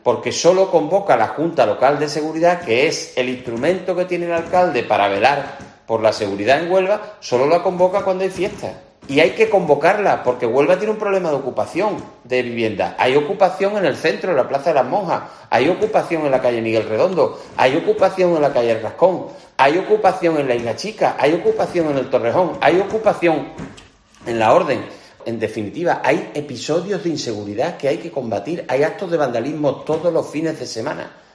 porque solo convoca a la Junta Local de Seguridad, que es el instrumento que tiene el alcalde para velar por la seguridad en Huelva, solo la convoca cuando hay fiestas. Y hay que convocarla, porque Huelva tiene un problema de ocupación de vivienda. Hay ocupación en el centro, en la Plaza de las Monjas, hay ocupación en la calle Miguel Redondo, hay ocupación en la calle El Rascón, hay ocupación en la Isla Chica, hay ocupación en el Torrejón, hay ocupación en la Orden. En definitiva, hay episodios de inseguridad que hay que combatir, hay actos de vandalismo todos los fines de semana.